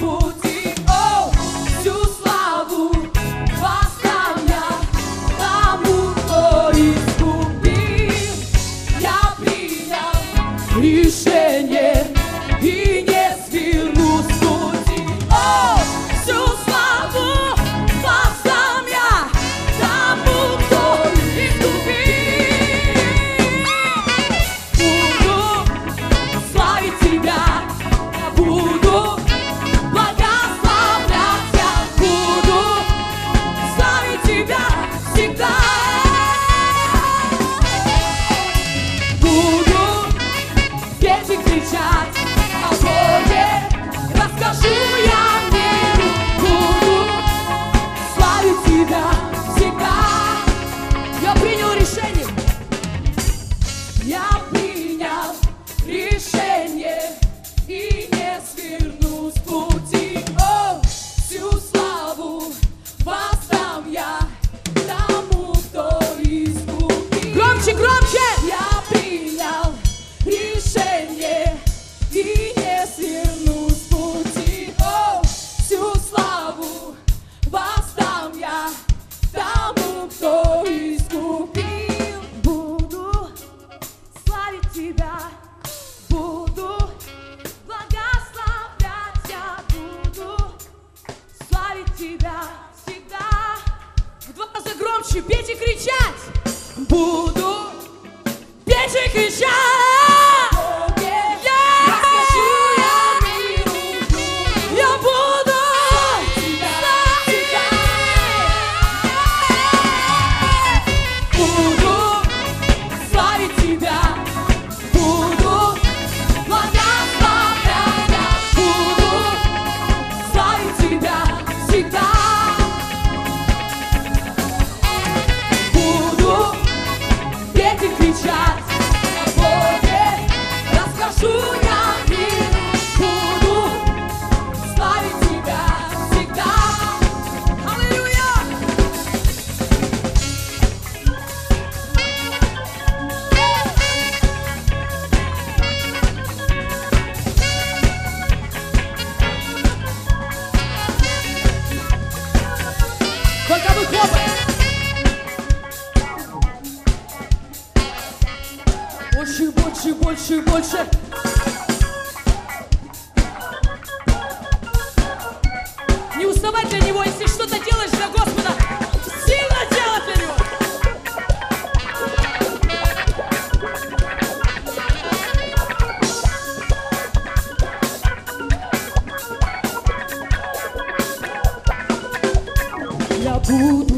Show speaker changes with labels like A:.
A: пути. О, всю славу воздам я тому, кто искупил. Я принял решение и не сверну с пути. О, всю славу воздам я тому, кто искупил. Буду славить тебя, я буду благословлять, я буду славить тебя всегда. Буду петь и кричать о Боге, расскажу я миру. Буду славить тебя всегда. Я принял решение. Я принял решение и не сверну с пути. О, всю славу воздам я тому, кто искупил. Громче, громче! Я принял решение и не сверну с пути. О, всю славу воздам я тому, кто искупил. Буду славить тебя, буду благословлять, я буду славить тебя всегда. В 2 раза громче петь и кричать. Буду петь и кричать. Расскажу я миру. Я буду славить тебя. Буду славить тебя. Буду благословлять, я буду славить тебя всегда. Буду петь и кричать о Боге, расскажу я миру. Буду славить тебя всегда. Аллилуйя! Только вы хлопаете. Больше, больше, больше, больше. Не уставать для него, если что-то делаешь для Господа, сильно делать для него. Я буду